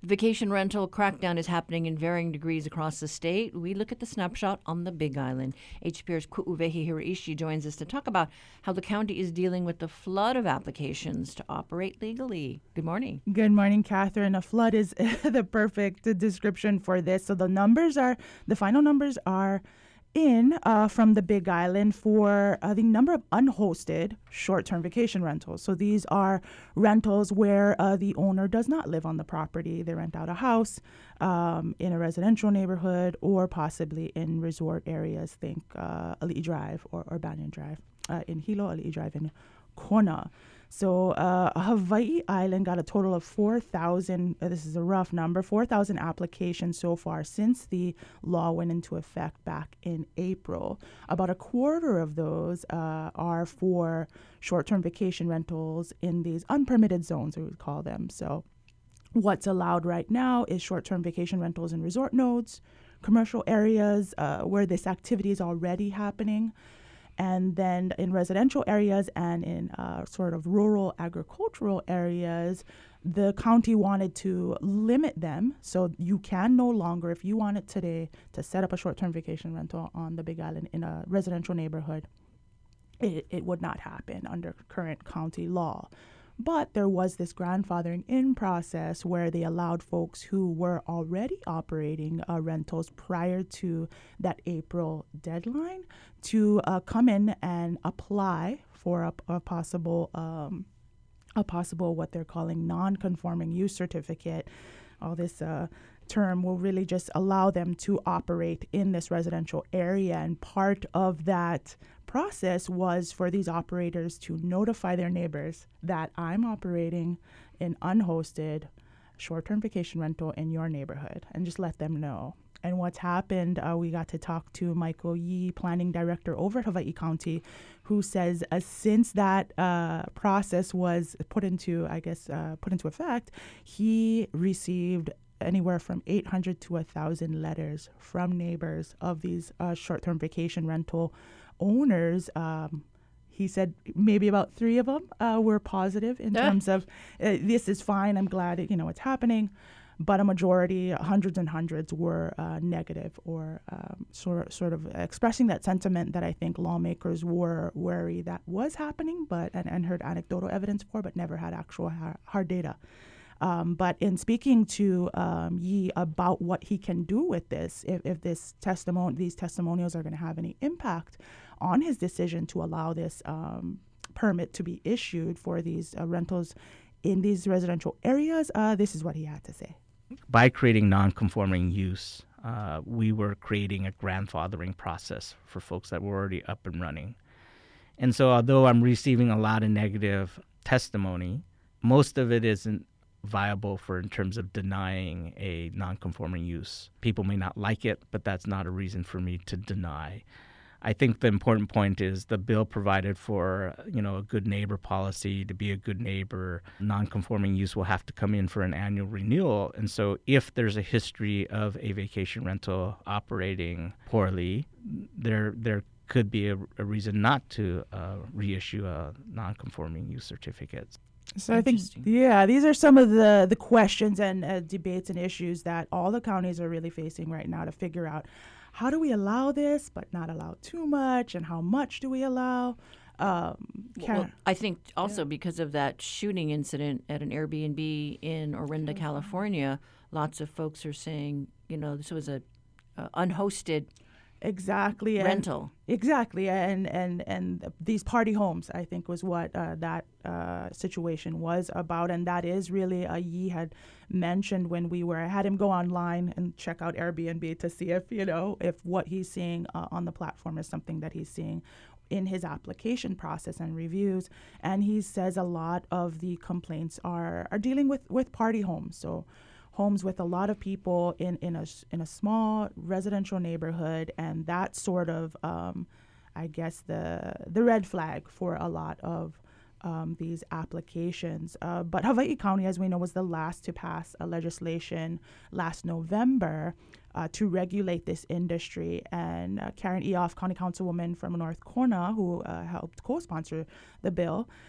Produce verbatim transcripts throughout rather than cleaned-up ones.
The vacation rental crackdown is happening in varying degrees across the state. We look at the snapshot on the Big Island. H P R's Ku'uwehi Hiraishi joins us to talk about how the county is dealing with the flood of applications to operate legally. Good morning. Good morning, Catherine. A flood is the perfect description for this. So the numbers are, the final numbers are in uh, from the Big Island for uh, the number of unhosted short-term vacation rentals. So these are rentals where uh, the owner does not live on the property. They rent out a house um, in a residential neighborhood or possibly in resort areas. Think uh, Ali'i Drive or, or Banyan Drive uh, in Hilo, Ali'i Drive in Kona. So uh, Hawaii Island got a total of four thousand, uh, this is a rough number, four thousand applications so far since the law went into effect back in April. About a quarter of those uh, are for short-term vacation rentals in these unpermitted zones, we would call them. So what's allowed right now is short-term vacation rentals in resort nodes, commercial areas uh, where this activity is already happening. And then in residential areas and in uh, sort of rural agricultural areas, the county wanted to limit them. So you can no longer, if you wanted today to set up a short-term vacation rental on the Big Island in a residential neighborhood, it, it would not happen under current county law. But there was this grandfathering in process where they allowed folks who were already operating uh, rentals prior to that April deadline to uh, come in and apply for a, a possible, um, a possible what they're calling non-conforming use certificate. All this uh, term will really just allow them to operate in this residential area, and part of that process was for these operators to notify their neighbors that I'm operating an unhosted short-term vacation rental in your neighborhood, and just let them know. And what's happened, uh, we got to talk to Michael Yee, planning director over at Hawaii County, who says uh, since that uh, process was put into, I guess, uh, put into effect, he received anywhere from eight hundred to one thousand letters from neighbors of these uh, short-term vacation rental owners. Um, he said maybe about three of them uh, were positive in Yeah. terms of uh, this is fine, I'm glad it, you know it's happening, but a majority, hundreds and hundreds, were uh, negative or um, sort sort of expressing that sentiment that I think lawmakers were wary that was happening, but and, and heard anecdotal evidence for, but never had actual ha- hard data. Um, but in speaking to um, Yee about what he can do with this, if, if this testimony, these testimonials are going to have any impact on his decision to allow this um, permit to be issued for these uh, rentals in these residential areas, uh, this is what he had to say. By creating non-conforming use, uh, we were creating a grandfathering process for folks that were already up and running. And so although I'm receiving a lot of negative testimony, most of it isn't viable for in terms of denying a non-conforming use. People may not like it, but that's not a reason for me to deny. I think the important point is the bill provided for, you know, a good neighbor policy. To be a good neighbor, non-conforming use will have to come in for an annual renewal. And so if there's a history of a vacation rental operating poorly, there there could be a, a reason not to uh, reissue a non-conforming use certificate. So I think, yeah, these are some of the, the questions and uh, debates and issues that all the counties are really facing right now to figure out how do we allow this but not allow too much, and how much do we allow? Um, Well, I think also because of that shooting incident at an Airbnb in Orinda, California, lots of folks are saying, you know, this was a uh, unhosted Exactly. and- rental. Exactly. And, and, and these party homes, I think, was what uh, that uh, situation was about. And that is really, uh, Yee had mentioned when we were, I had him go online and check out Airbnb to see if, you know, if what he's seeing uh, on the platform is something that he's seeing in his application process and reviews. And he says a lot of the complaints are, are dealing with, with party homes. So homes with a lot of people in, in a in a small residential neighborhood, and that sort of, um, I guess, the the red flag for a lot of um, these applications. Uh, but Hawaii County, as we know, was the last to pass a legislation last November uh, to regulate this industry. And uh, Karen Eoff, County Councilwoman from North Kona, who uh, helped co-sponsor the bill,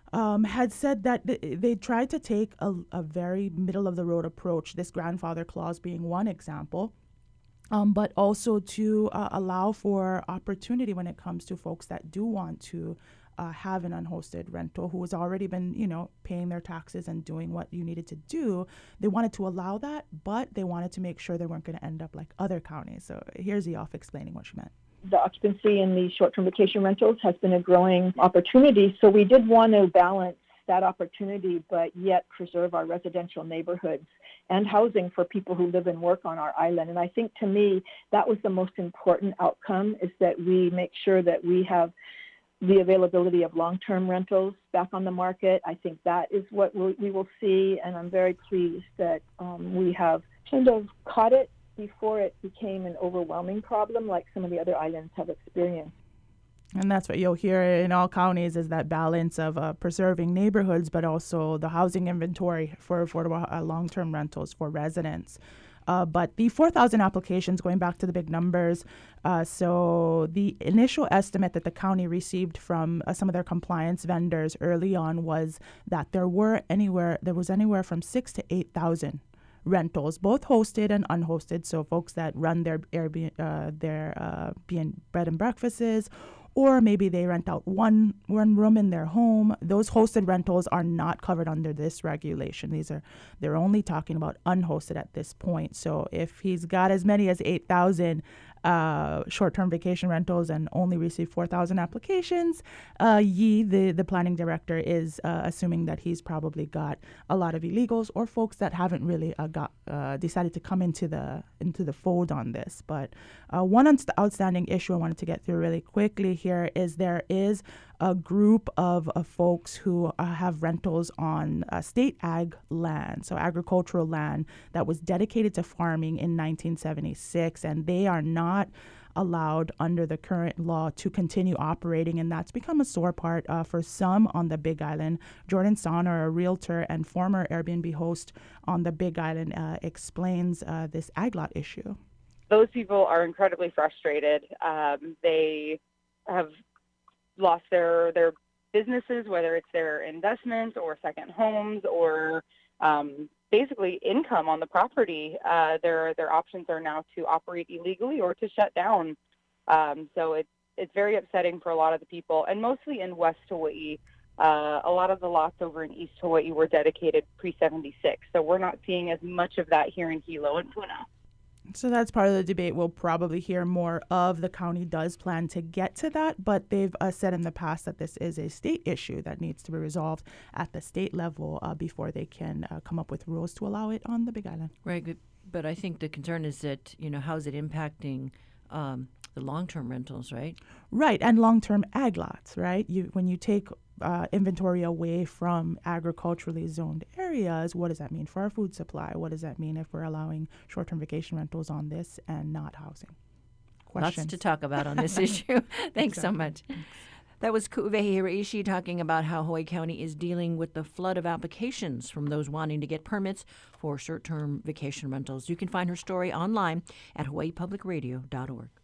um, had said that th- they tried to take a, a very middle of the road approach, this grandfather clause being one example. Um, but also to uh, allow for opportunity when it comes to folks that do want to uh, have an unhosted rental who has already been, you know, paying their taxes and doing what you needed to do. They wanted to allow that, but they wanted to make sure they weren't going to end up like other counties. So here's Eof explaining what she meant. The occupancy in the short-term vacation rentals has been a growing opportunity, so we did want to balance that opportunity, but yet preserve our residential neighborhoods and housing for people who live and work on our island. And I think, to me, that was the most important outcome, is that we make sure that we have the availability of long-term rentals back on the market. I think that is what we'll, we will see, and I'm very pleased that um, we have kind of caught it before it became an overwhelming problem like some of the other islands have experienced. And that's what you'll hear in all counties, is that balance of uh, preserving neighborhoods, but also the housing inventory for affordable uh, long-term rentals for residents. Uh, but the four thousand applications, going back to the big numbers, uh, so the initial estimate that the county received from uh, some of their compliance vendors early on was that there were anywhere there was anywhere from six to eight thousand rentals, both hosted and unhosted. So folks that run their Airbnb, uh, their uh, bed and breakfasts, or maybe they rent out one one room in their home. Those hosted rentals are not covered under this regulation. These are they're only talking about unhosted at this point. So if he's got as many as eight thousand uh, short-term vacation rentals and only received four thousand applications, uh, Yi, the, the planning director, is uh, assuming that he's probably got a lot of illegals or folks that haven't really uh, got uh, decided to come into the into the fold on this. But uh, one unst- outstanding issue I wanted to get through really quickly here is there is a group of, of folks who uh, have rentals on uh, state ag land, so agricultural land that was dedicated to farming in nineteen seventy-six, and they are not allowed under the current law to continue operating, and that's become a sore part uh, for some on the Big Island. Jordan Sonner, a realtor and former Airbnb host on the Big Island, uh, explains uh, this ag lot issue. Those people are incredibly frustrated. Um, they have lost their their businesses, whether it's their investments or second homes or um, basically income on the property. Uh, their their options are now to operate illegally or to shut down. Um, so it's it's very upsetting for a lot of the people, and mostly in West Hawaii. Uh, a lot of the lots over in East Hawaii were dedicated pre seventy-six, so we're not seeing as much of that here in Hilo and Puna. So that's part of the debate. We'll probably hear more of. The county does plan to get to that, but they've uh, said in the past that this is a state issue that needs to be resolved at the state level uh, before they can uh, come up with rules to allow it on the Big Island. Right, but, but I think the concern is that, you know, how is it impacting um, the long-term rentals, right? Right, and long-term ag lots, right? You when you take uh, inventory away from agriculturally zoned areas, what does that mean for our food supply? What does that mean if we're allowing short-term vacation rentals on this and not housing? Questions. Lots to talk about on this issue. Thanks Exactly. so much. That was Ku'uwehi Hiraishi talking about how Hawaii County is dealing with the flood of applications from those wanting to get permits for short-term vacation rentals. You can find her story online at hawaii public radio dot org.